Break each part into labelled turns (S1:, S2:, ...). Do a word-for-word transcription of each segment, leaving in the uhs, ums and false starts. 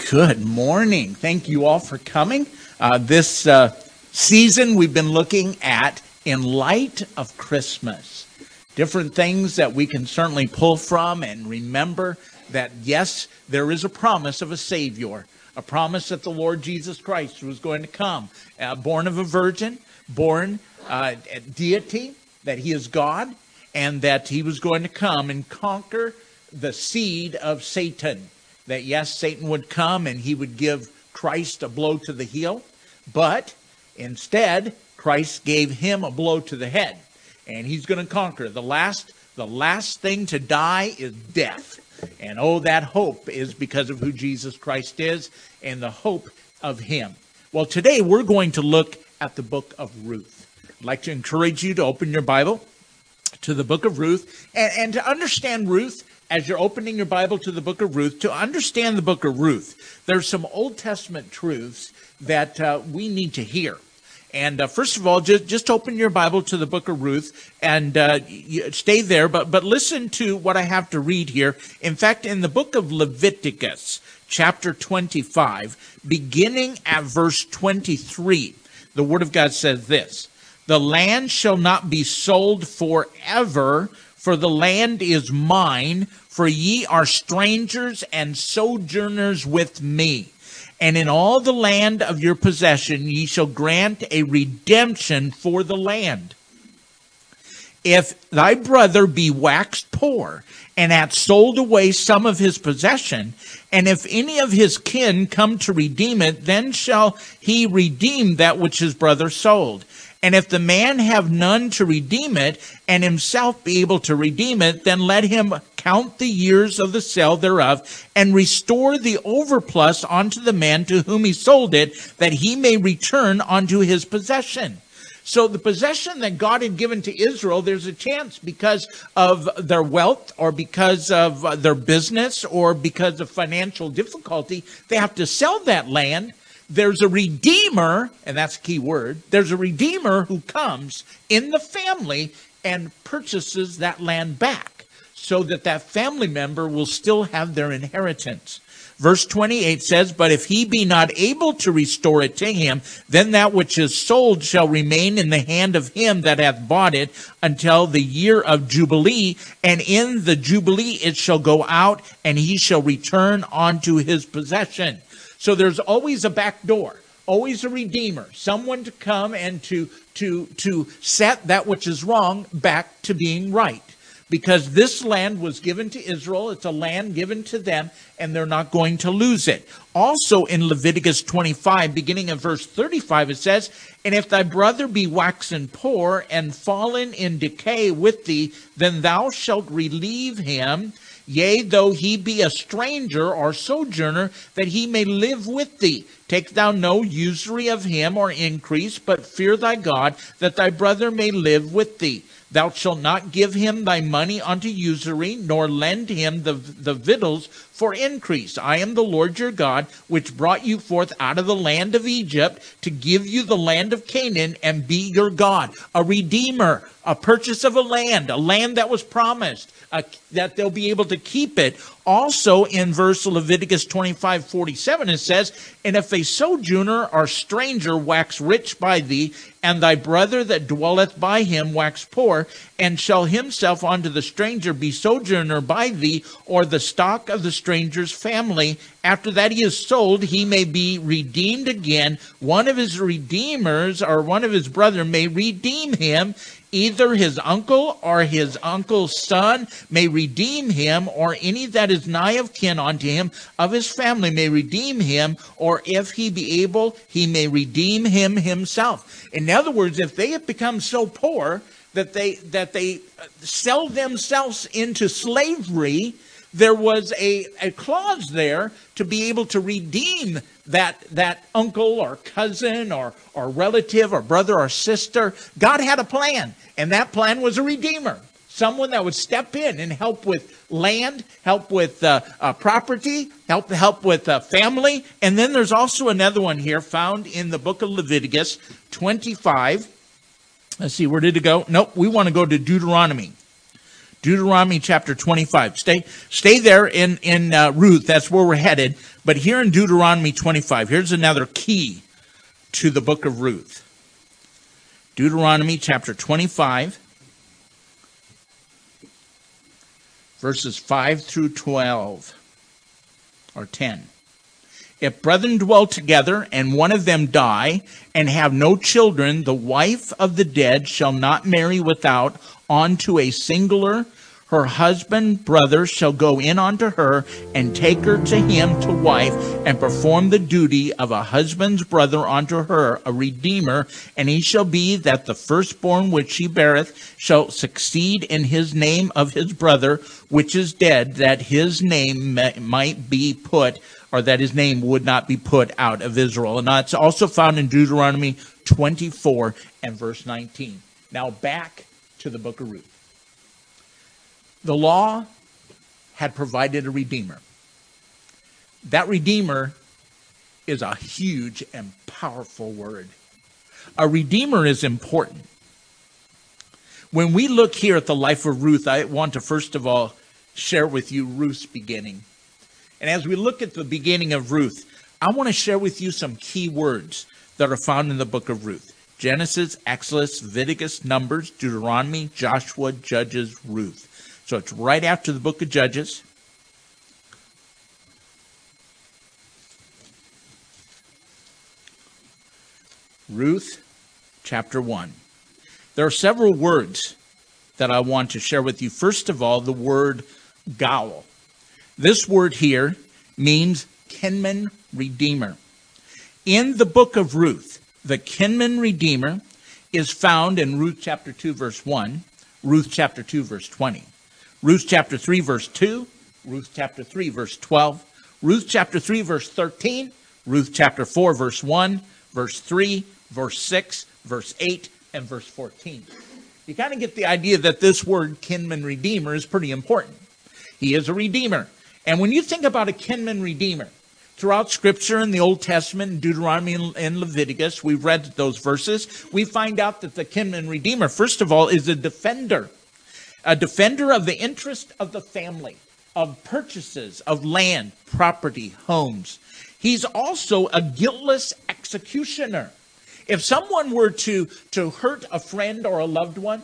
S1: Good morning. Thank you all for coming. Uh, this uh, season we've been looking at In Light of Christmas. Different things that we can certainly pull from and remember that, yes, there is a promise of a Savior, a promise that the Lord Jesus Christ was going to come, uh, born of a virgin, born uh, deity, that he is God, and that he was going to come and conquer the seed of Satan. That, yes, Satan would come and he would give Christ a blow to the heel, but instead, Christ gave him a blow to the head, and he's going to conquer. The last, the last thing to die is death, and oh, that hope is because of who Jesus Christ is and the hope of him. Well, today we're going to look at the book of Ruth. I'd like to encourage you to open your Bible to the book of Ruth, and, and to understand Ruth. As you're opening your Bible to the book of Ruth, to understand the book of Ruth, there's some Old Testament truths that uh, we need to hear. And uh, first of all, just, just open your Bible to the book of Ruth and uh, you stay there, but, but listen to what I have to read here. In fact, in the book of Leviticus, chapter twenty-five, beginning at verse twenty-three, the Word of God says this: "The land shall not be sold forever, for the land is mine, for ye are strangers and sojourners with me. And in all the land of your possession ye shall grant a redemption for the land. If thy brother be waxed poor, and hath sold away some of his possession, and if any of his kin come to redeem it, then shall he redeem that which his brother sold. And if the man have none to redeem it, and himself be able to redeem it, then let him count the years of the sale thereof, and restore the overplus unto the man to whom he sold it, that he may return unto his possession." So the possession that God had given to Israel, there's a chance because of their wealth or because of their business or because of financial difficulty, they have to sell that land. There's a redeemer, and that's a key word, there's a redeemer who comes in the family and purchases that land back so that that family member will still have their inheritance. Verse twenty-eight says, "But if he be not able to restore it to him, then that which is sold shall remain in the hand of him that hath bought it until the year of Jubilee, and in the Jubilee it shall go out, and he shall return unto his possession." So there's always a back door, always a redeemer, someone to come and to, to, to set that which is wrong back to being right. Because this land was given to Israel, it's a land given to them, and they're not going to lose it. Also in Leviticus twenty-five, beginning of verse thirty-five, it says, "And if thy brother be waxen poor and fallen in decay with thee, then thou shalt relieve him, yea, though he be a stranger or sojourner, that he may live with thee. Take thou no usury of him or increase, but fear thy God, that thy brother may live with thee. Thou shalt not give him thy money unto usury, nor lend him the, the victuals for increase. I am the Lord your God, which brought you forth out of the land of Egypt, to give you the land of Canaan, and be your God." A redeemer, a purchase of a land, a land that was promised, uh, that they'll be able to keep it. Also in verse Leviticus twenty-five forty-seven, it says, "And if a sojourner or stranger wax rich by thee, and thy brother that dwelleth by him wax poor, and shall himself unto the stranger be sojourner by thee, or the stock of the stranger's family, after that he is sold, he may be redeemed again. One of his redeemers, or one of his brother, may redeem him. Either his uncle or his uncle's son may redeem him, or any that is nigh of kin unto him of his family may redeem him, or if he be able, he may redeem him himself." In other words, if they have become so poor that they that they sell themselves into slavery, there was a, a clause there to be able to redeem that, that uncle or cousin or, or relative or brother or sister. God had a plan, and that plan was a redeemer. Someone that would step in and help with land, help with uh, uh, property, help help with uh, family. And then there's also another one here found in the book of Leviticus twenty-five. Let's see, where did it go? Nope, we want to go to Deuteronomy. Deuteronomy chapter twenty-five. Stay stay there in, in uh, Ruth. That's where we're headed. But here in Deuteronomy twenty-five, here's another key to the book of Ruth. Deuteronomy chapter twenty-five, verses five through twelve, or ten. If brethren dwell together, and one of them die, and have no children, the wife of the dead shall not marry without unto a singular. Her husband, brother, shall go in unto her, and take her to him to wife, and perform the duty of a husband's brother unto her, a redeemer. And he shall be that the firstborn which she beareth shall succeed in his name of his brother, which is dead, that his name might be put, or that his name would not be put out of Israel. And that's also found in Deuteronomy twenty-four and verse nineteen. Now back to the book of Ruth. The law had provided a redeemer. That redeemer is a huge and powerful word. A redeemer is important. When we look here at the life of Ruth, I want to first of all share with you Ruth's beginning. And as we look at the beginning of Ruth, I want to share with you some key words that are found in the book of Ruth. Genesis, Exodus, Leviticus, Numbers, Deuteronomy, Joshua, Judges, Ruth. So it's right after the book of Judges. Ruth, chapter one. There are several words that I want to share with you. First of all, the word Goel. This word here means kinsman redeemer. In the book of Ruth, the kinsman redeemer is found in Ruth chapter two, verse one, Ruth chapter two, verse twenty. Ruth chapter three, verse two, Ruth chapter three, verse twelve, Ruth chapter three, verse thirteen, Ruth chapter four, verse one, verse three, verse six, verse eight, and verse fourteen. You kind of get the idea that this word kinsman redeemer is pretty important. He is a redeemer. And when you think about a kinsman redeemer, throughout Scripture in the Old Testament, in Deuteronomy and Leviticus, we've read those verses, we find out that the kinsman redeemer, first of all, is a defender. A defender of the interest of the family, of purchases, of land, property, homes. He's also a guiltless executioner. If someone were to, to hurt a friend or a loved one,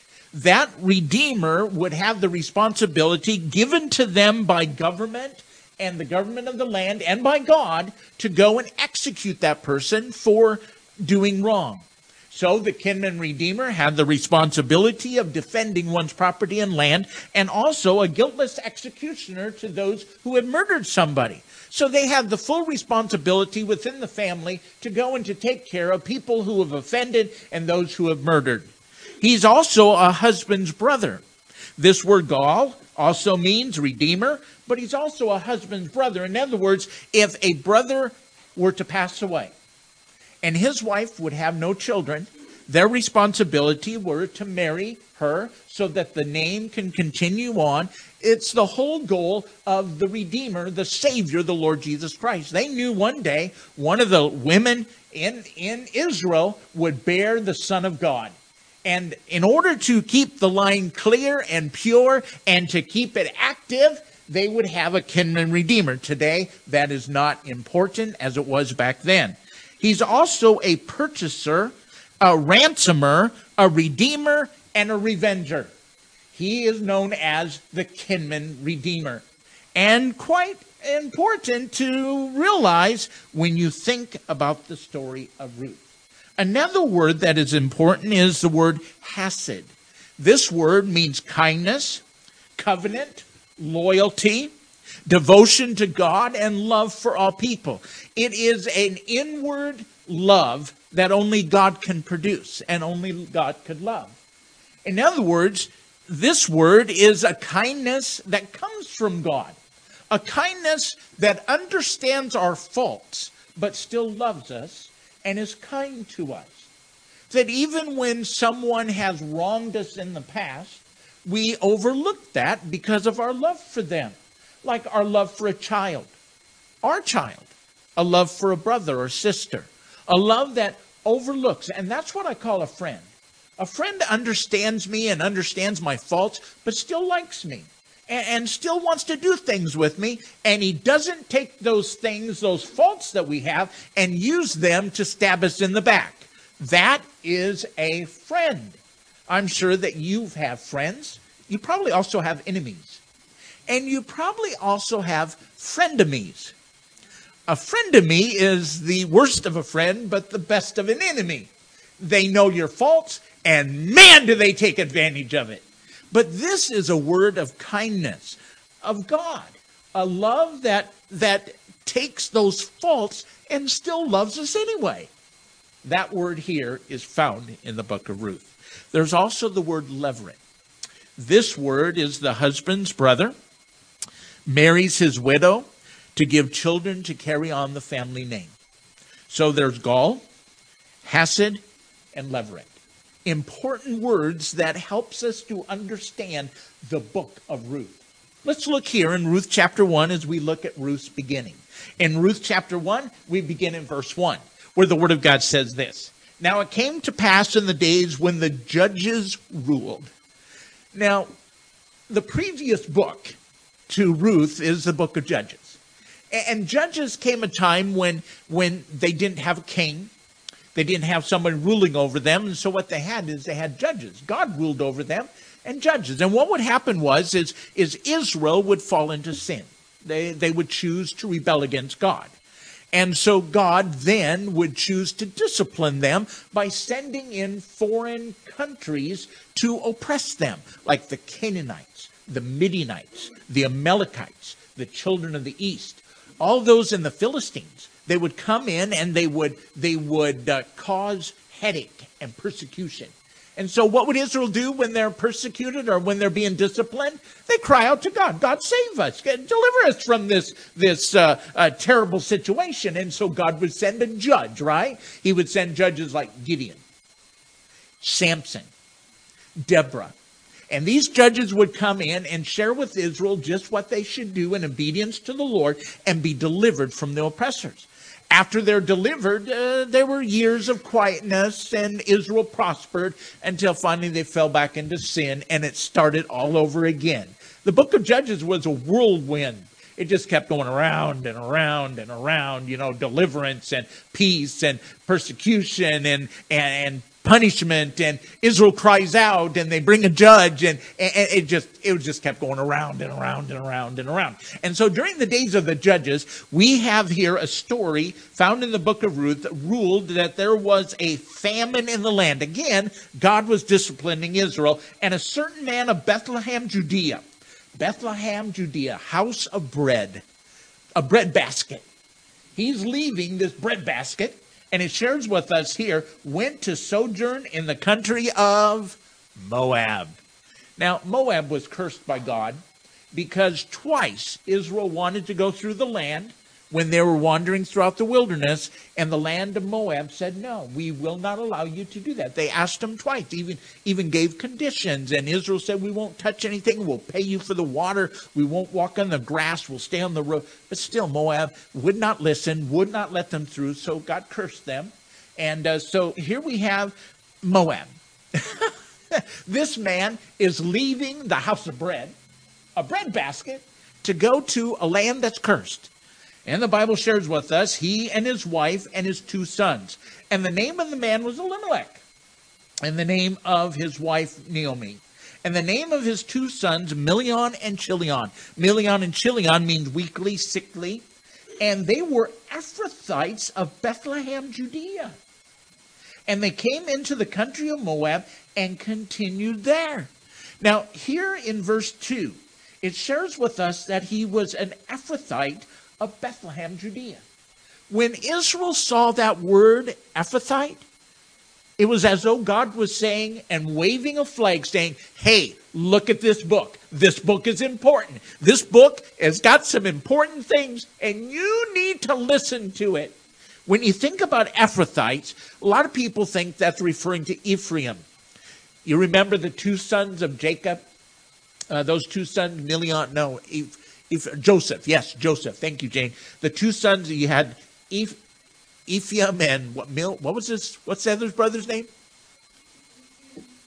S1: that redeemer would have the responsibility given to them by government and the government of the land and by God to go and execute that person for doing wrong. So the kinsman redeemer had the responsibility of defending one's property and land, and also a guiltless executioner to those who had murdered somebody. So they had the full responsibility within the family to go and to take care of people who have offended and those who have murdered. He's also a husband's brother. This word Goel also means redeemer, but he's also a husband's brother. In other words, if a brother were to pass away, and his wife would have no children, their responsibility were to marry her so that the name can continue on. It's the whole goal of the Redeemer, the Savior, the Lord Jesus Christ. They knew one day one of the women in, in Israel would bear the Son of God. And in order to keep the line clear and pure and to keep it active, they would have a kinsman redeemer. Today, that is not important as it was back then. He's also a purchaser, a ransomer, a redeemer, and a revenger. He is known as the kinsman redeemer. And quite important to realize when you think about the story of Ruth. Another word that is important is the word hesed. This word means kindness, covenant, loyalty, devotion to God, and love for all people. It is an inward love that only God can produce and only God could love. In other words, this word is a kindness that comes from God. A kindness that understands our faults, but still loves us and is kind to us. That even when someone has wronged us in the past, we overlook that because of our love for them. Like our love for a child, our child, a love for a brother or sister, a love that overlooks. And that's what I call a friend. A friend understands me and understands my faults, but still likes me and, and still wants to do things with me. And he doesn't take those things, those faults that we have, and use them to stab us in the back. That is a friend. I'm sure that you have friends. You probably also have enemies. And you probably also have frenemies. A frenemy is the worst of a friend, but the best of an enemy. They know your faults, and man, do they take advantage of it. But this is a word of kindness, of God. A love that, that takes those faults and still loves us anyway. That word here is found in the book of Ruth. There's also the word levirate. This word is the husband's brother marries his widow to give children to carry on the family name. So there's Gall, Hased, and levirate. Important words that helps us to understand the book of Ruth. Let's look here in Ruth chapter one as we look at Ruth's beginning. In Ruth chapter one, we begin in verse one, where the word of God says this. Now it came to pass in the days when the judges ruled. Now, the previous book to Ruth is the book of Judges. And Judges came a time when, when they didn't have a king. They didn't have someone ruling over them. And so what they had is they had judges. God ruled over them and judges. And what would happen was is, is Israel would fall into sin. They, they would choose to rebel against God. And so God then would choose to discipline them by sending in foreign countries to oppress them, like the Canaanites, the Midianites, the Amalekites, the children of the east, all those in the Philistines. They would come in and they would they would uh, cause headache and persecution. And so what would Israel do when they're persecuted or when they're being disciplined? They cry out to God. God, save us. Deliver us from this, this uh, uh, terrible situation. And so God would send a judge, right? He would send judges like Gideon, Samson, Deborah. And these judges would come in and share with Israel just what they should do in obedience to the Lord and be delivered from the oppressors. After they're delivered, uh, there were years of quietness and Israel prospered until finally they fell back into sin and it started all over again. The book of Judges was a whirlwind. It just kept going around and around and around, you know, deliverance and peace and persecution and, and, and punishment, and Israel cries out and they bring a judge, and, and it just it just kept going around and around and around and around. And so during the days of the judges, we have here a story found in the book of Ruth that ruled that there was a famine in the land. Again, God was disciplining Israel, and a certain man of Bethlehem, Judea, Bethlehem, Judea, house of bread, a bread basket. He's leaving this bread basket. And it shares with us here, went to sojourn in the country of Moab. Now, Moab was cursed by God because twice Israel wanted to go through the land when they were wandering throughout the wilderness, and the land of Moab said, no, we will not allow you to do that. They asked him twice, even, even gave conditions, and Israel said, we won't touch anything, we'll pay you for the water, we won't walk on the grass, we'll stay on the road. But still, Moab would not listen, would not let them through, so God cursed them. And uh, so here we have Moab. This man is leaving the house of bread, a bread basket, to go to a land that's cursed. And the Bible shares with us, he and his wife and his two sons. And the name of the man was Elimelech. And the name of his wife, Naomi. And the name of his two sons, Milion and Chilion. Milion and Chilion means weakly, sickly. And they were Ephrathites of Bethlehem, Judea. And they came into the country of Moab and continued there. Now, here in verse two, it shares with us that he was an Ephrathite of Bethlehem, Judea. When Israel saw that word Ephrathite, it was as though God was saying and waving a flag saying, hey, look at this book. This book is important. This book has got some important things, and you need to listen to it. When you think about Ephrathites, a lot of people think that's referring to Ephraim. You remember the two sons of Jacob? Uh, those two sons, Milion, no, Ephraim. If, Joseph, yes, Joseph. Thank you, Jane. The two sons you had, Eph, Ephraim and what? Mil, what was his? What's the other brother's name?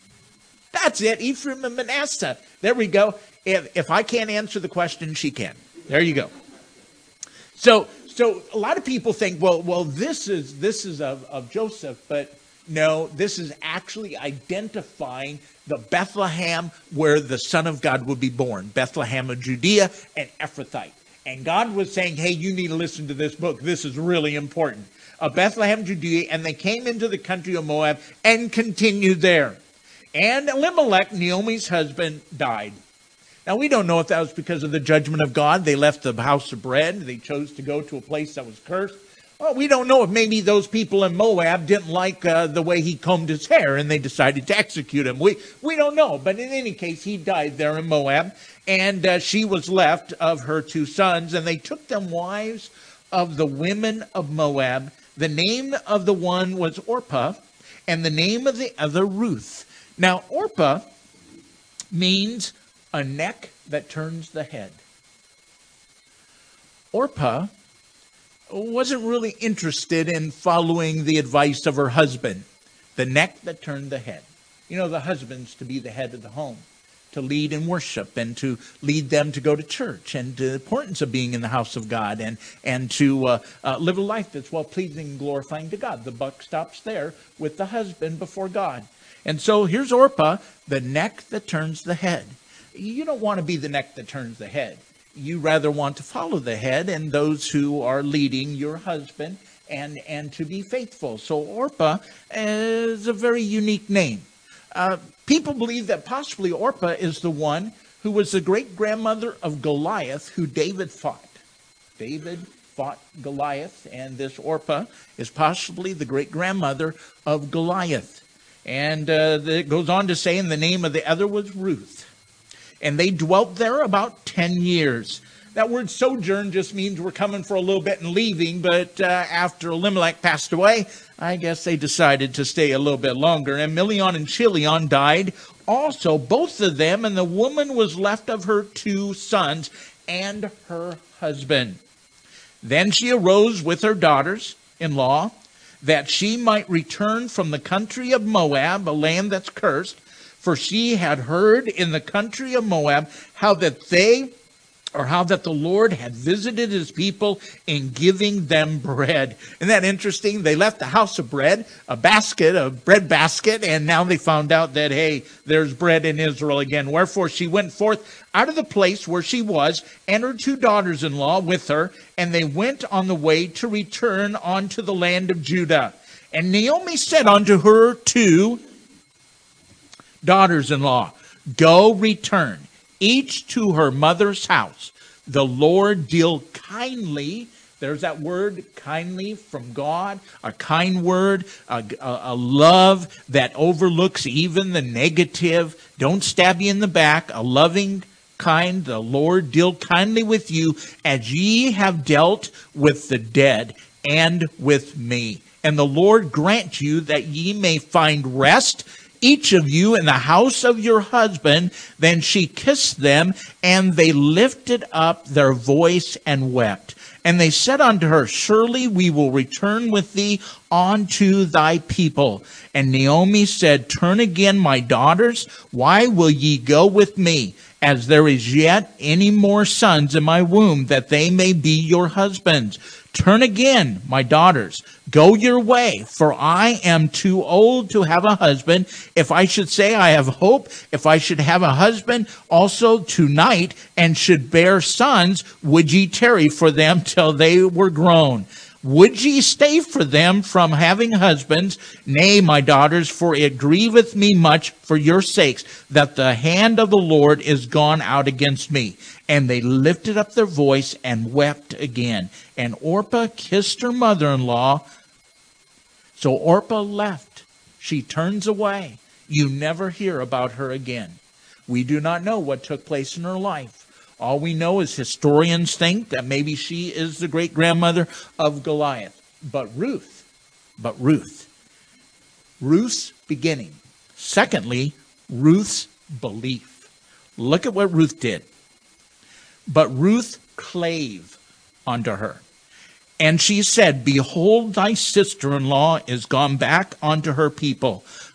S1: That's it, Ephraim and Manasseh. There we go. If, if I can't answer the question, she can. There you go. So, so a lot of people think, well, well, this is this is of, of Joseph, but no, this is actually identifying the Bethlehem where the Son of God would be born, Bethlehem of Judea and Ephrathite. And God was saying, hey, you need to listen to this book. This is really important. Of Bethlehem, Judea, and they came into the country of Moab and continued there. And Elimelech, Naomi's husband, died. Now, we don't know if that was because of the judgment of God. They left the house of bread. They chose to go to a place that was cursed. Well, we don't know if maybe those people in Moab didn't like uh, the way he combed his hair and they decided to execute him. We we don't know. But in any case, he died there in Moab. And uh, she was left of her two sons. And they took them wives of the women of Moab. The name of the one was Orpah, and the name of the other Ruth. Now, Orpah means a neck that turns the head. Orpah wasn't really interested in following the advice of her husband, the neck that turned the head. You know, the husband's to be the head of the home, to lead in worship and to lead them to go to church, and the importance of being in the house of God, and, and to uh, uh, live a life that's well-pleasing and glorifying to God. The buck stops there with the husband before God. And so here's Orpah, the neck that turns the head. You don't want to be the neck that turns the head. You rather want to follow the head and those who are leading your husband, and, and to be faithful. So Orpah is a very unique name. Uh, people believe that possibly Orpah is the one who was the great-grandmother of Goliath, who David fought. David fought Goliath, and this Orpah is possibly the great-grandmother of Goliath. And uh, it goes on to say, and the name of the other was Ruth. And they dwelt there about ten years. That word sojourn just means we're coming for a little bit and leaving, but uh, after Elimelech passed away, I guess they decided to stay a little bit longer. And Milion and Chilion died also, both of them, and the woman was left of her two sons and her husband. Then she arose with her daughters-in-law, that she might return from the country of Moab, a land that's cursed, for she had heard in the country of Moab how that they, or how that the Lord had visited his people in giving them bread. Isn't that interesting? They left the house of bread, a basket, a bread basket, and now they found out that, hey, there's bread in Israel again. Wherefore she went forth out of the place where she was, and her two daughters-in-law with her, and they went on the way to return unto the land of Judah. And Naomi said unto her two daughters-in-law, go return, each to her mother's house. The Lord deal kindly. There's that word, kindly, from God. A kind word, a, a, a love that overlooks even the negative. Don't stab you in the back. A loving kind. The Lord deal kindly with you as ye have dealt with the dead and with me. And the Lord grant you that ye may find rest, each of you in the house of your husband. Then she kissed them, and they lifted up their voice and wept. And they said unto her, surely we will return with thee unto thy people. And Naomi said, turn again, my daughters, why will ye go with me? As there is yet any more sons in my womb, that they may be your husbands. Turn again, my daughters, go your way, for I am too old to have a husband. If I should say I have hope, if I should have a husband also tonight, and should bear sons, would ye tarry for them till they were grown? Would ye stay for them from having husbands? Nay, my daughters, for it grieveth me much for your sakes, that the hand of the Lord is gone out against me. And they lifted up their voice and wept again. And Orpah kissed her mother-in-law. So Orpah left. She turns away. You never hear about her again. We do not know what took place in her life. All we know is historians think that maybe she is the great-grandmother of Goliath. But Ruth, but Ruth, Ruth's beginning. Secondly, Ruth's belief. Look at what Ruth did. But Ruth clave unto her. And she said, behold, thy sister-in-law is gone back unto her people.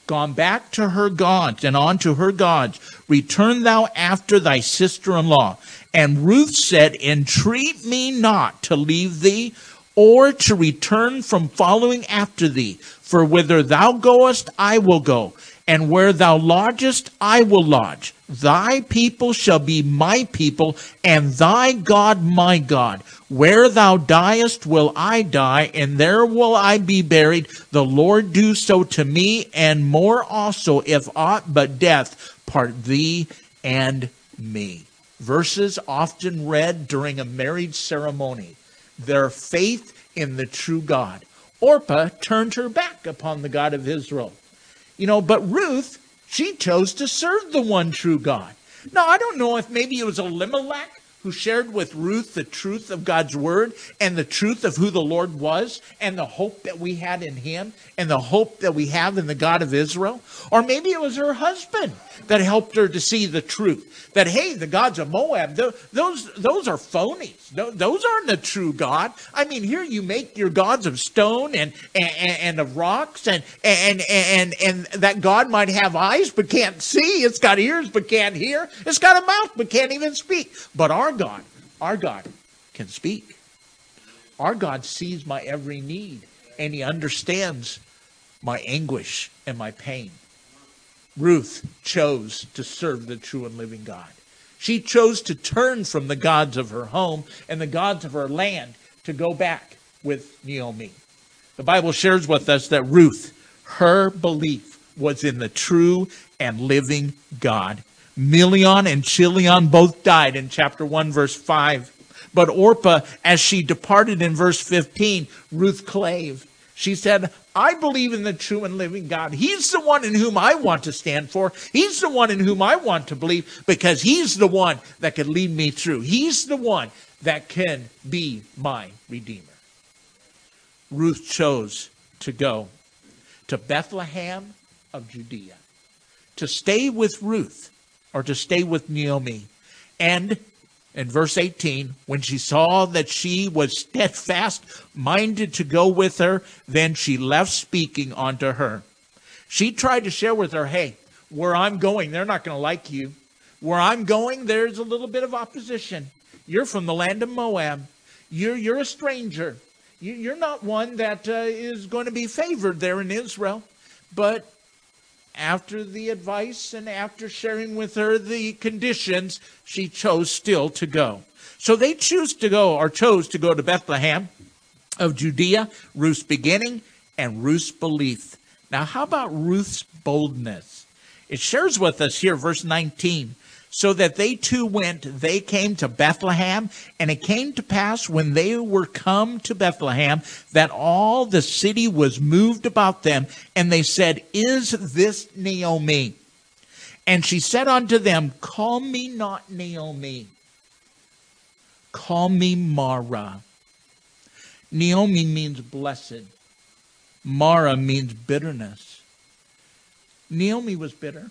S1: gone back to her gods and unto her gods. Return thou after thy sister-in-law. And Ruth said, entreat me not to leave thee, or to return from following after thee. For whither thou goest, I will go, and where thou lodgest, I will lodge. Thy people shall be my people, and thy God my God. Where thou diest will I die, and there will I be buried. The Lord do so to me, and more also, if aught but death part thee and me. Verses often read during a marriage ceremony. Their faith in the true God. Orpah turned her back upon the God of Israel. You know, but Ruth, she chose to serve the one true God. Now, I don't know if maybe it was Elimelech who shared with Ruth the truth of God's word and the truth of who the Lord was and the hope that we had in him and the hope that we have in the God of Israel. Or maybe it was her husband that helped her to see the truth. That, hey, the gods of Moab, those, those are phonies. Those aren't the true God. I mean, here you make your gods of stone and, and, and of rocks, and, and, and, and that God might have eyes but can't see. It's got ears but can't hear. It's got a mouth but can't even speak. But our God, our God can speak. Our God sees my every need, and he understands my anguish and my pain. Ruth chose to serve the true and living God. She chose to turn from the gods of her home and the gods of her land to go back with Naomi. The Bible shares with us that Ruth, her belief was in the true and living God. Milion and Chilion both died in chapter one, verse five. But Orpah, as she departed in verse fifteen, Ruth clave. She said, I believe in the true and living God. He's the one in whom I want to stand for. He's the one in whom I want to believe, because he's the one that can lead me through. He's the one that can be my Redeemer. Ruth chose to go to Bethlehem of Judea, to stay with Ruth, or to stay with Naomi. And in verse eighteen, when she saw that she was steadfast minded to go with her, then she left speaking unto her. She tried to share with her, hey, where I'm going, they're not going to like you. Where I'm going, there's a little bit of opposition. You're from the land of Moab. You're, you're a stranger. You, you're not one that uh, is going to be favored there in Israel. But after the advice and after sharing with her the conditions, she chose still to go. So they choose to go, or chose to go to Bethlehem of Judea, Ruth's beginning and Ruth's belief. Now, how about Ruth's boldness? It shares with us here, verse nineteen. So that they too went, they came to Bethlehem, and it came to pass when they were come to Bethlehem that all the city was moved about them, and they said, is this Naomi? And she said unto them, call me not Naomi, call me Mara. Naomi means blessed. Mara means bitterness. Naomi was bitter.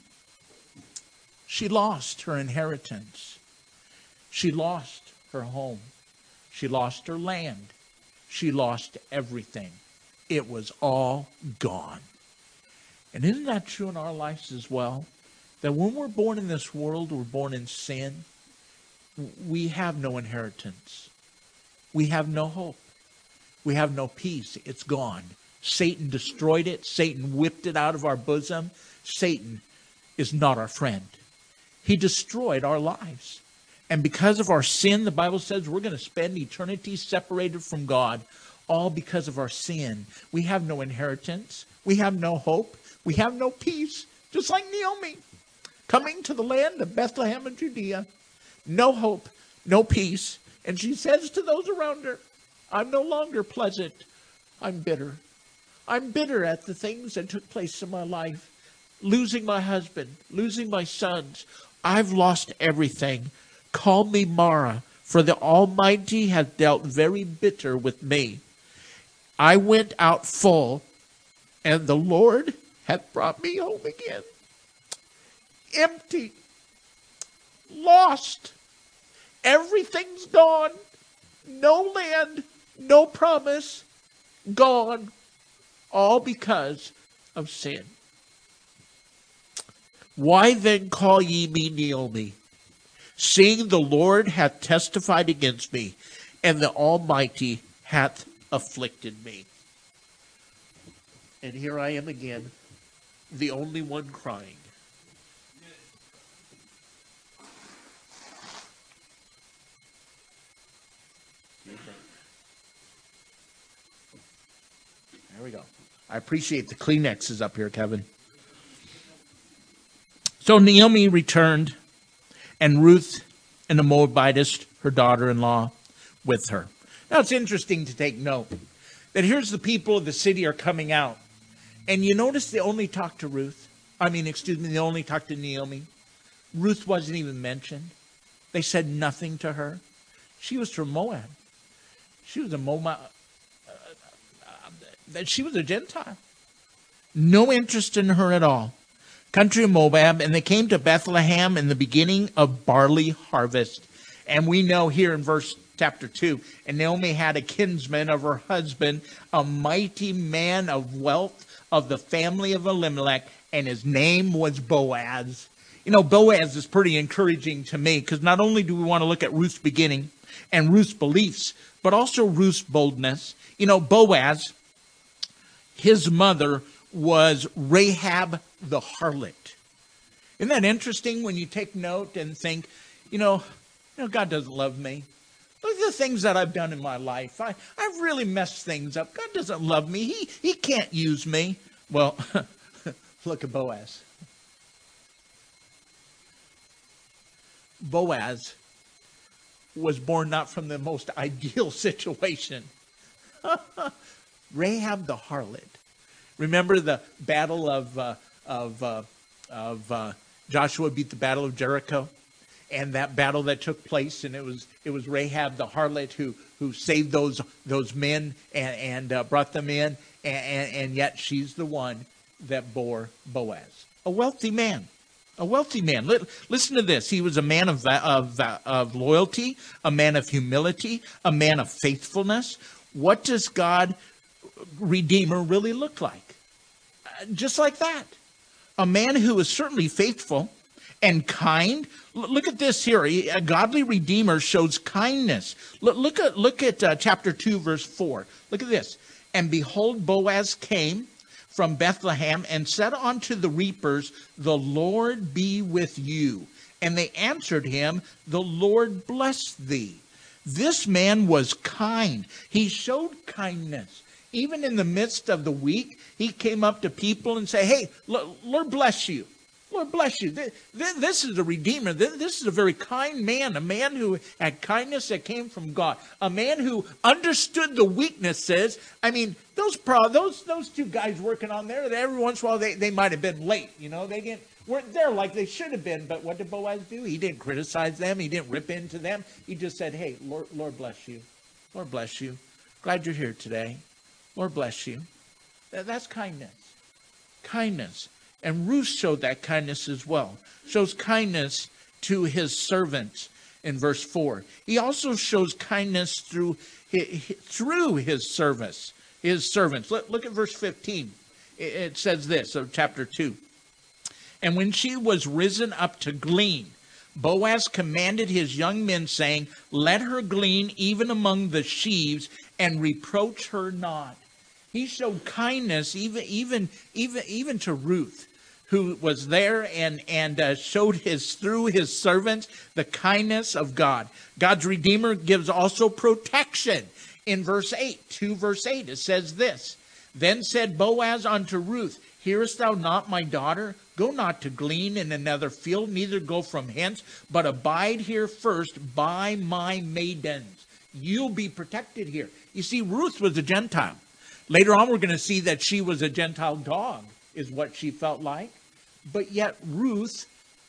S1: She lost her inheritance. She lost her home. She lost her land. She lost everything. It was all gone. And isn't that true in our lives as well? That when we're born in this world, we're born in sin, we have no inheritance. We have no hope. We have no peace. It's gone. Satan destroyed it. Satan whipped it out of our bosom. Satan is not our friend. He destroyed our lives. And because of our sin, the Bible says we're going to spend eternity separated from God, all because of our sin. We have no inheritance. We have no hope. We have no peace. Just like Naomi, coming to the land of Bethlehem of Judea. No hope, no peace. And she says to those around her, I'm no longer pleasant. I'm bitter. I'm bitter at the things that took place in my life. Losing my husband, losing my sons. I've lost everything. Call me Mara, for the Almighty hath dealt very bitter with me. I went out full, and the Lord hath brought me home again. Empty. Lost. Everything's gone. No land, no promise. Gone. All because of sin.
S2: Why then call ye me Naomi, seeing the Lord hath testified against me, and the Almighty hath afflicted me? And here I am again, the only one crying.
S1: There we go. I appreciate the Kleenexes up here, Kevin. So Naomi returned, and Ruth and the Moabitess, her daughter-in-law, with her. Now it's interesting to take note that here's the people of the city are coming out. And you notice they only talked to Ruth. I mean, excuse me, they only talked to Naomi. Ruth wasn't even mentioned. They said nothing to her. She was from Moab. She was a Moab. Uh, uh, she was a Gentile. No interest in her at all. Country of Moab, and they came to Bethlehem in the beginning of barley harvest. And we know here in verse chapter two, and Naomi had a kinsman of her husband, a mighty man of wealth of the family of Elimelech, and his name was Boaz. You know, Boaz is pretty encouraging to me, because not only do we want to look at Ruth's beginning and Ruth's beliefs, but also Ruth's boldness. You know, Boaz, his mother was Rahab the harlot. Isn't that interesting when you take note and think, you know, you know, God doesn't love me. Look at the things that I've done in my life. I, I've really messed things up. God doesn't love me. He, he can't use me. Well, look at Boaz. Boaz was born not from the most ideal situation. Rahab the harlot. Remember the battle of uh, of uh, of uh, Joshua beat the battle of Jericho, and that battle that took place, and it was it was Rahab the harlot who who saved those those men and and uh, brought them in, and, and and yet she's the one that bore Boaz, a wealthy man, a wealthy man. Listen to this: he was a man of of of loyalty, a man of humility, a man of faithfulness. What does God Redeemer really look like? Just like that. A man who is certainly faithful and kind. L- look at this here. A godly Redeemer shows kindness. L- look at, look at uh, chapter two, verse four. Look at this. And behold, Boaz came from Bethlehem and said unto the reapers, the Lord be with you. And they answered him, the Lord bless thee. This man was kind. He showed kindness. Even in the midst of the week, he came up to people and say, hey, Lord bless you. Lord bless you. This is a Redeemer. This is a very kind man, a man who had kindness that came from God, a man who understood the weaknesses. I mean, those pro- those those two guys working on there, every once in a while they, they might have been late. You know, they didn't weren't there like they should have been. But what did Boaz do? He didn't criticize them. He didn't rip into them. He just said, hey, Lord, Lord bless you. Lord bless you. Glad you're here today. Lord bless you. That's kindness. Kindness. And Ruth showed that kindness as well. Shows kindness to his servants in verse four. He also shows kindness through his, through his service, his servants. Look, look at verse fifteen. It says this of chapter two. And when she was risen up to glean, Boaz commanded his young men, saying, let her glean even among the sheaves, and reproach her not. He showed kindness even even even even to Ruth, who was there and and uh, showed his through his servants the kindness of God. God's Redeemer gives also protection. In verse eight, two verse eight, it says this: then said Boaz unto Ruth, hearest thou not, my daughter? Go not to glean in another field, neither go from hence, but abide here first by my maidens. You'll be protected here. You see, Ruth was a Gentile. Later on, we're going to see that she was a Gentile dog, is what she felt like. But yet, Ruth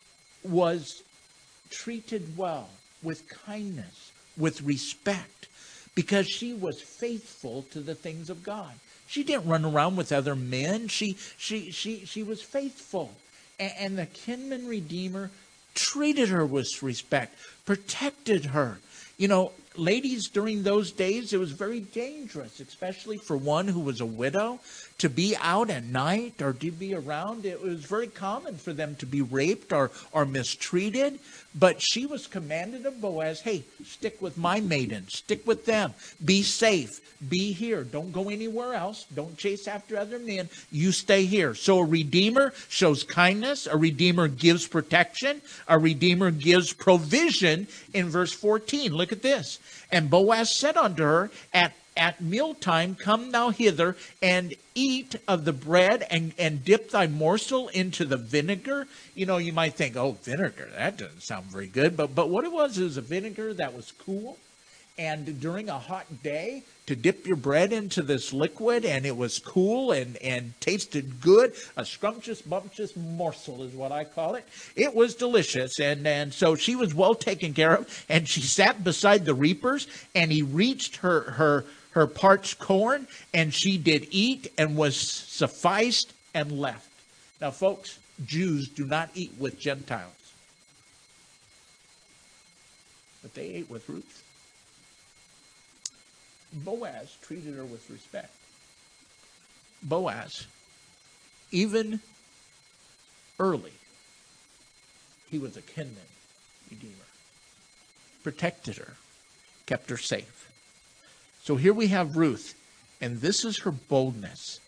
S1: was treated well, with kindness, with respect, because she was faithful to the things of God. She didn't run around with other men. She she she she was faithful. And, and the kinsman Redeemer treated her with respect, protected her. You know, ladies, during those days, it was very dangerous, especially for one who was a widow, to be out at night or to be around. It was very common for them to be raped or, or mistreated. But she was commanded of Boaz, hey, stick with my maidens, stick with them, be safe, be here, don't go anywhere else, don't chase after other men, you stay here. So a redeemer shows kindness, a redeemer gives protection, a redeemer gives provision. In verse fourteen, look at this. And Boaz said unto her, at At mealtime, come thou hither and eat of the bread and, and dip thy morsel into the vinegar. You know, you might think, oh, vinegar, that doesn't sound very good. But, but what it was, it was a vinegar that was cool. And during a hot day, to dip your bread into this liquid, and it was cool and, and tasted good. A scrumptious, bumptious morsel is what I call it. It was delicious. And, and so she was well taken care of. And she sat beside the reapers, and he reached her, her, her parched corn, and she did eat and was sufficed and left. Now, folks, Jews do not eat with Gentiles. But they ate with Ruth. Boaz treated her with respect. Boaz, even early, he was a kinsman redeemer. Protected her, kept her safe. So here we have Ruth, and this is her boldness.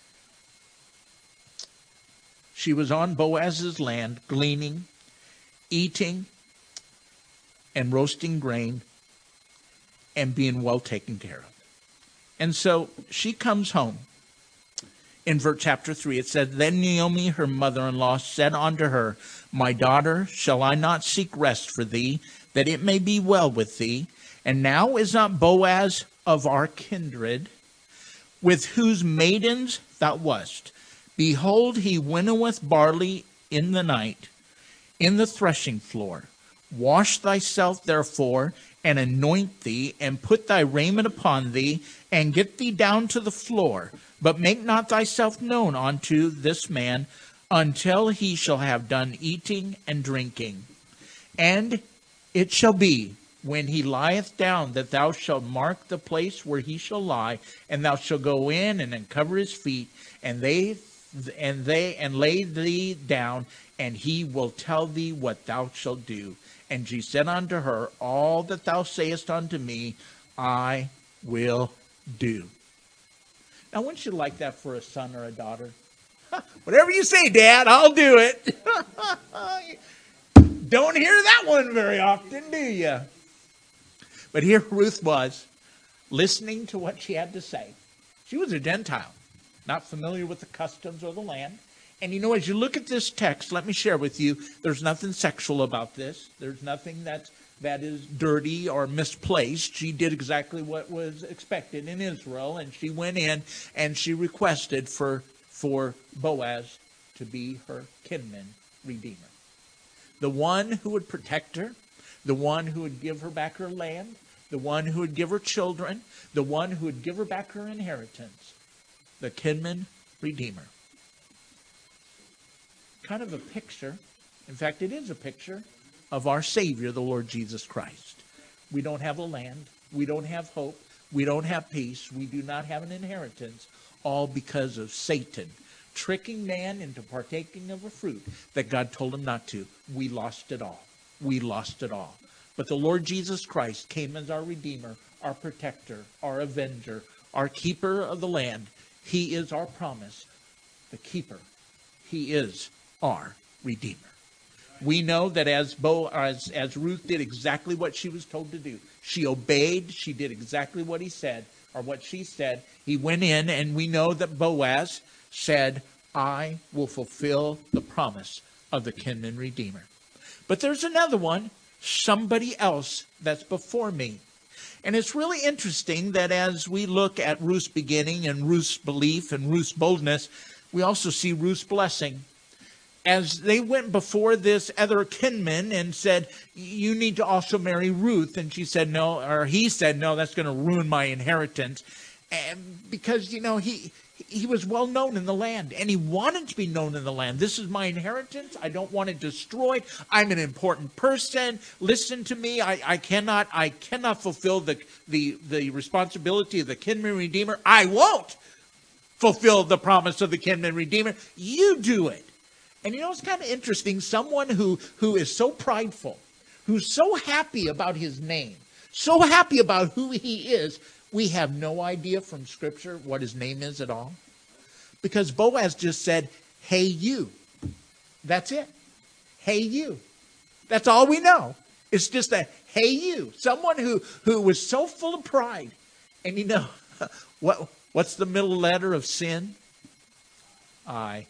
S1: She was on Boaz's land, gleaning, eating, and roasting grain, and being well taken care of. And so she comes home. In verse chapter three, it says, Then Naomi, her mother-in-law, said unto her, My daughter, shall I not seek rest for thee, that it may be well with thee? And now is not Boaz of our kindred, with whose maidens thou wast? Behold, he winnoweth barley in the night, in the threshing floor. Wash thyself therefore, and anoint thee, and put thy raiment upon thee, and get thee down to the floor. But make not thyself known unto this man, until he shall have done eating and drinking. And it shall be, when he lieth down, that thou shalt mark the place where he shall lie, and thou shalt go in and uncover his feet, and they and they and lay thee down, and he will tell thee what thou shalt do. And she said unto her, All that thou sayest unto me, I will do. Now, wouldn't you like that for a son or a daughter? Whatever you say, Dad, I'll do it. Don't hear that one very often, do you? But here Ruth was, listening to what she had to say. She was a Gentile, not familiar with the customs or the land. And you know, as you look at this text, let me share with you, there's nothing sexual about this. There's nothing that's, that is dirty or misplaced. She did exactly what was expected in Israel, and she went in and she requested for, for Boaz to be her kinsman redeemer. The one who would protect her, the one who would give her back her land, the one who would give her children, the one who would give her back her inheritance, the kinsman redeemer. Kind of a picture, in fact, it is a picture of our Savior, the Lord Jesus Christ. We don't have a land. We don't have hope. We don't have peace. We do not have an inheritance, all because of Satan tricking man into partaking of a fruit that God told him not to. We lost it all. We lost it all. But the Lord Jesus Christ came as our Redeemer, our protector, our avenger, our keeper of the land. He is our promise, the keeper. He is our Redeemer. We know that as, Bo, as, as Ruth did exactly what she was told to do. She obeyed. She did exactly what he said, or what she said. He went in, and we know that Boaz said, I will fulfill the promise of the kinsman redeemer. But there's another one, somebody else that's before me. And it's really interesting that as we look at Ruth's beginning and Ruth's belief and Ruth's boldness, we also see Ruth's blessing. As they went before this other kinsman and said, you need to also marry Ruth. And she said, no, or he said, no, that's going to ruin my inheritance. And because, you know, he He was well known in the land, and he wanted to be known in the land. This is my inheritance. I don't want it destroyed. I'm an important person. Listen to me. I, I cannot I cannot fulfill the, the, the responsibility of the kinsman redeemer. I won't fulfill the promise of the kinsman redeemer. You do it. And you know, it's kind of interesting. Someone who, who is so prideful, who's so happy about his name, so happy about who he is, we have no idea from Scripture what his name is at all. Because Boaz just said, hey, you. That's it. Hey, you. That's all we know. It's just a, hey, you. Someone who, who was so full of pride. And you know, what what's the middle letter of sin? I.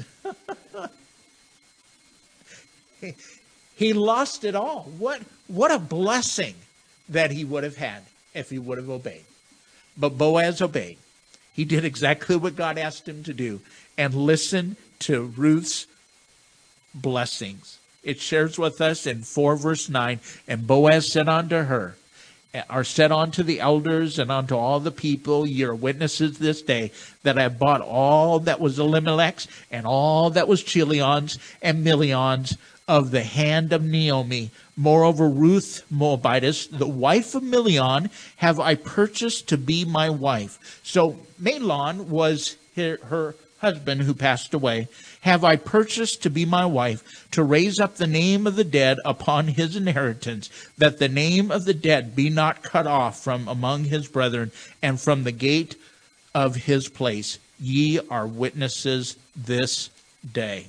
S1: he, he lost it all. What, what a blessing that he would have had if he would have obeyed. But Boaz obeyed. He did exactly what God asked him to do and listened to Ruth's blessings. It shares with us in four verse nine, and Boaz said unto her, or said unto the elders and unto all the people, ye are witnesses this day that I have bought all that was Elimelech's and all that was Chilion's and Milion's of the hand of Naomi. Moreover, Ruth Moabitess, the wife of Milion, have I purchased to be my wife. So Mahlon was her, her husband who passed away. Have I purchased to be my wife, to raise up the name of the dead upon his inheritance, that the name of the dead be not cut off from among his brethren, and from the gate of his place. Ye are witnesses this day.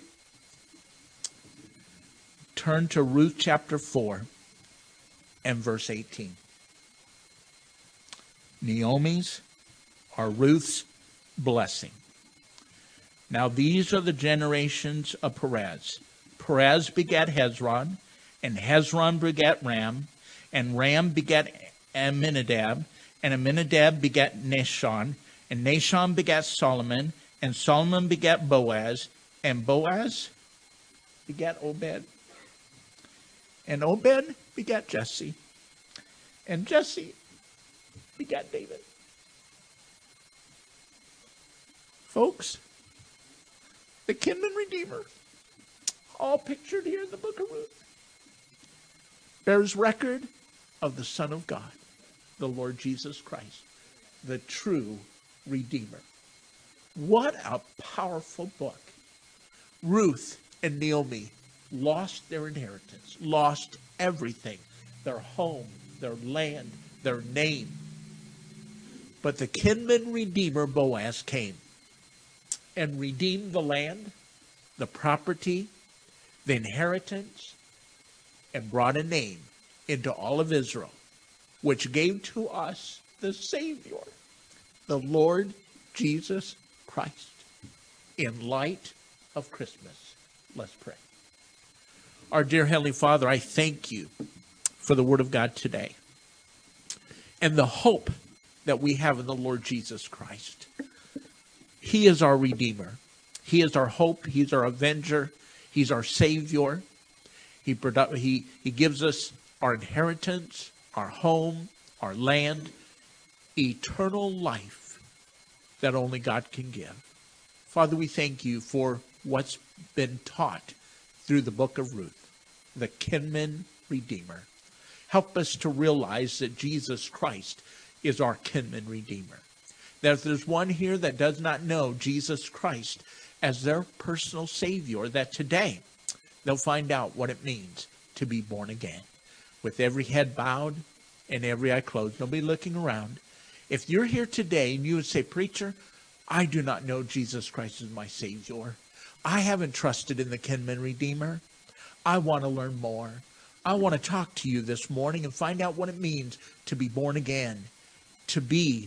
S1: Turn to Ruth chapter four and verse eighteen. Naomi's or Ruth's blessing. Now these are the generations of Perez. Perez begat Hezron, and Hezron begat Ram, and Ram begat Amminadab, and Amminadab begat Nahshon, and Nahshon begat Solomon, and Solomon begat Boaz, and Boaz begat Obed. And Obed begat Jesse. And Jesse begat David. Folks, the kinsman redeemer, all pictured here in the book of Ruth, bears record of the Son of God, the Lord Jesus Christ, the true Redeemer. What a powerful book. Ruth and Naomi lost their inheritance, lost everything, their home, their land, their name. But the kinsman redeemer Boaz came and redeemed the land, the property, the inheritance, and brought a name into all of Israel, which gave to us the Savior, the Lord Jesus Christ. In light of Christmas, let's pray. Our dear Heavenly Father, I thank you for the Word of God today and the hope that we have in the Lord Jesus Christ. He is our Redeemer. He is our hope. He's our Avenger. He's our Savior. He, produ- he, he gives us our inheritance, our home, our land, eternal life that only God can give. Father, we thank you for what's been taught through the book of Ruth, the kinsman redeemer. Help us to realize that Jesus Christ is our kinsman redeemer. That if there's one here that does not know Jesus Christ as their personal Savior, that today they'll find out what it means to be born again. With every head bowed and every eye closed, nobody looking around. If you're here today and you would say, preacher, I do not know Jesus Christ as my Savior. I haven't trusted in the kinsman redeemer. I want to learn more. I want to talk to you this morning and find out what it means to be born again, to be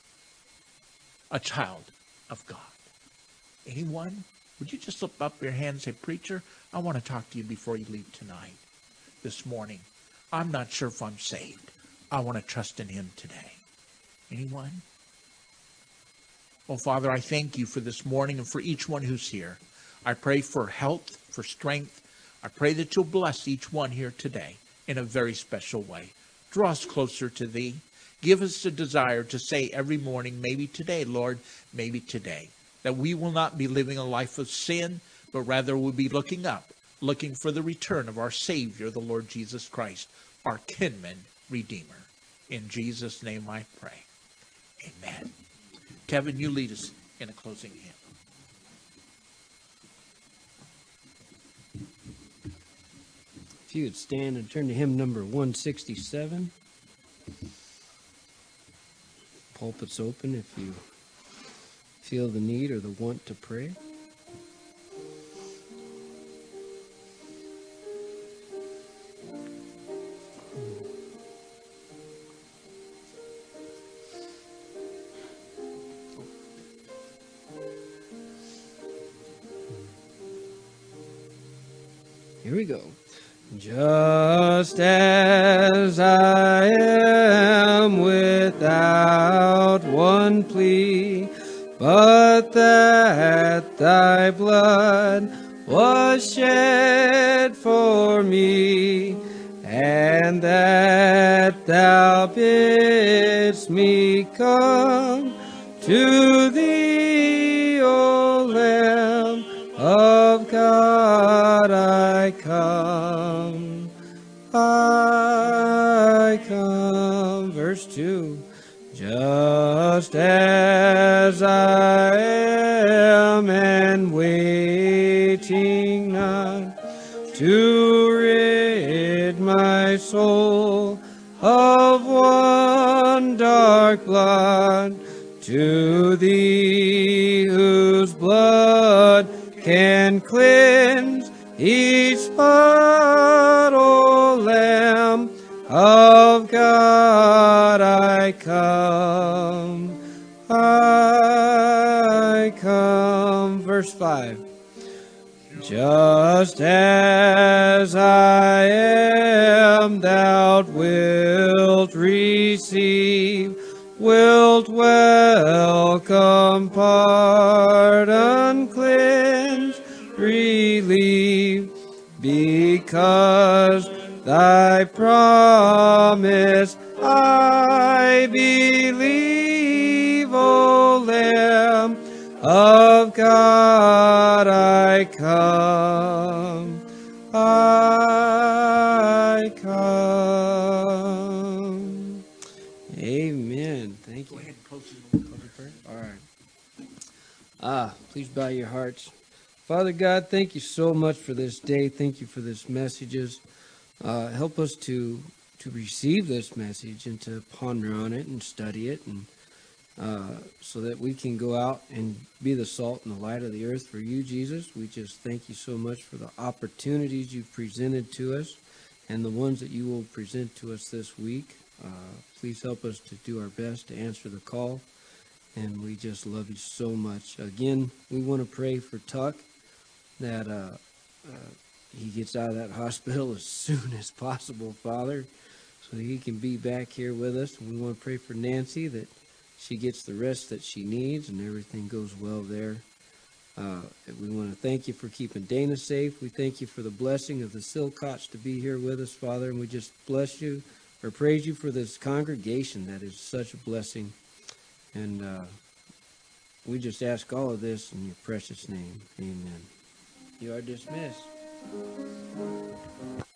S1: a child of God. Anyone? Would you just slip up your hand and say, preacher, I want to talk to you before you leave tonight, this morning. I'm not sure if I'm saved. I want to trust in him today. Anyone? Well, Father, I thank you for this morning and for each one who's here. I pray for health, for strength. I pray that you'll bless each one here today in a very special way. Draw us closer to thee. Give us the desire to say every morning, maybe today, Lord, maybe today, that we will not be living a life of sin, but rather we'll be looking up, looking for the return of our Savior, the Lord Jesus Christ, our kinsman redeemer. In Jesus' name I pray. Amen. Kevin, you lead us in a closing hymn.
S3: If you would stand and turn to hymn number one sixty-seven. Pulpit's open if you feel the need or the want to pray. Here we go. Just as I am without one plea, but that thy blood was shed for me, and that thou bidst me come to thee, O Lamb of God, I come, I come. Verse two. Just as I am, and waiting none to rid my soul of one dark blood, to thee whose blood can cleanse each spot, O Lamb of God, I come, I come. Verse five. Just as I am, thou wilt receive, wilt welcome, pardon, cleanse, relieve, because thy promise I believe, O Lamb of God, I come, I come. Amen. Thank you.
S1: Go ahead and close it.
S3: Close the prayer? All right. Ah, please bow your hearts. Father God, thank you so much for this day. Thank you for this messages. Uh, help us to to receive this message and to ponder on it and study it, and uh, so that we can go out and be the salt and the light of the earth for you, Jesus. We just thank you so much for the opportunities you've presented to us and the ones that you will present to us this week. Uh, please help us to do our best to answer the call, and we just love you so much. Again, we want to pray for Tuck, that uh, uh, he gets out of that hospital as soon as possible, Father, so he can be back here with us. And we want to pray for Nancy, that she gets the rest that she needs and everything goes well there. Uh, we want to thank you for keeping Dana safe. We thank you for the blessing of the Silcotts to be here with us, Father, and we just bless you or praise you for this congregation that is such a blessing. And uh, we just ask all of this in your precious name. Amen. You are dismissed.